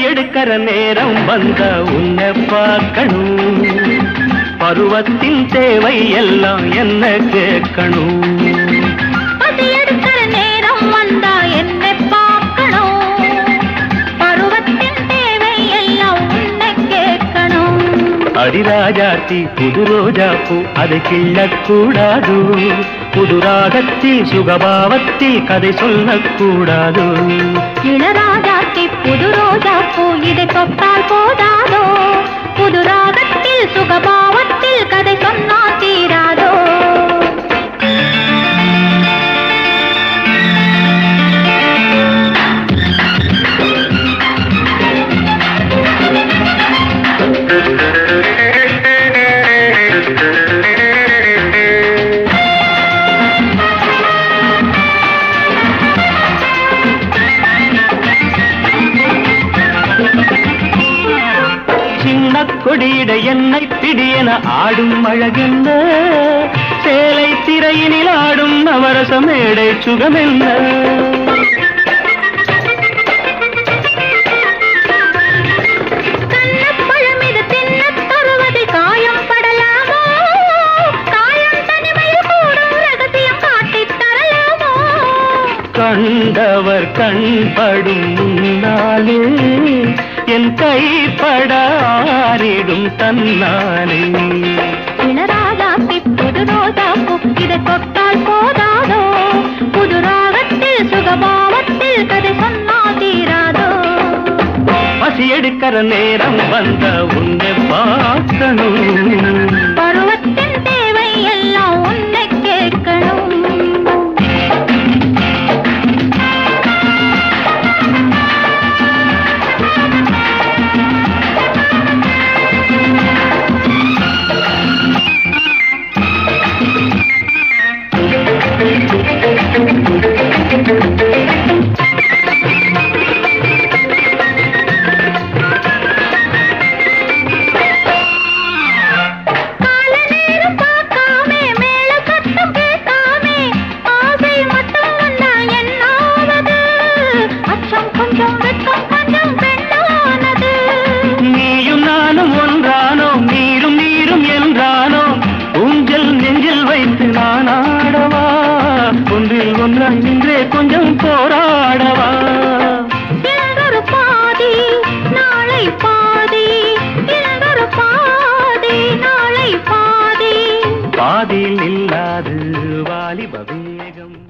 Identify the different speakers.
Speaker 1: எடுக்கிற நேரம் வந்த உன்னை பார்க்கணும் பருவத்தின் தேவை எல்லாம் என்ன கேட்கணும்
Speaker 2: பசி எடுக்கிற நேரம் வந்தா என்னை பார்க்கணும் பருவத்தின் தேவை எல்லாம் உன்னை கேட்கணும்
Speaker 1: அடிராஜாத்தி புது ரோஜா பூ அதை கிள்ளக்கூடாது புது ராகத்தில் சுகபாவத்தில் கதை சொல்லக்கூடாது
Speaker 2: இளராஜாத்தி புது ரோஜா பூ இதை தொட்டால் போதாதோ புது ராகத்தில் சுகபாவத்தில் கதை சொன்னா தீராதோ
Speaker 1: கொடியிட என்னை பிடியென ஆடும் அழகென்ன சேலை திரையினில் ஆடும் நவரச மேடை சுகமென்ன
Speaker 2: கண்ணப்பழமிது தின்னத் தருவது காயம் படலாமோ காயம் தனிமையில் கூடும் ரகசியம் காட்டித் தரலாமோ
Speaker 1: கண்டவர் கண்படும் முன்னாலே என் கைப்பட ஆறிடும் தன்னாலே
Speaker 2: இளராஜாத்தி புது ரோஜா பூ இதை தொட்டால் போதாதோ புது ராகத்தில் சுகபாவத்தில் கதை சொன்னா தீராதோ
Speaker 1: பசி எடுக்கிற நேரம் வந்த உன்னை பார்க்கணும்
Speaker 2: பருவத்தின் தேவை எல்லாம் உன்னை கேட்கணும்
Speaker 1: நீயும் நானும் ஒன்றானோ நீரும் நீரும் என்றானோ ஊஞ்சல் நெஞ்சில் வைத்து நான் ஆடவா ஒன்றில் ஒன்றாய் நின்றே கொஞ்சம் போராடவா
Speaker 2: இளங்கொரு பாதி நாளை பாதி இளங்கொரு பாதி நாளை பாதி
Speaker 1: பாதியில் இல்லாது வாலிப வேகம்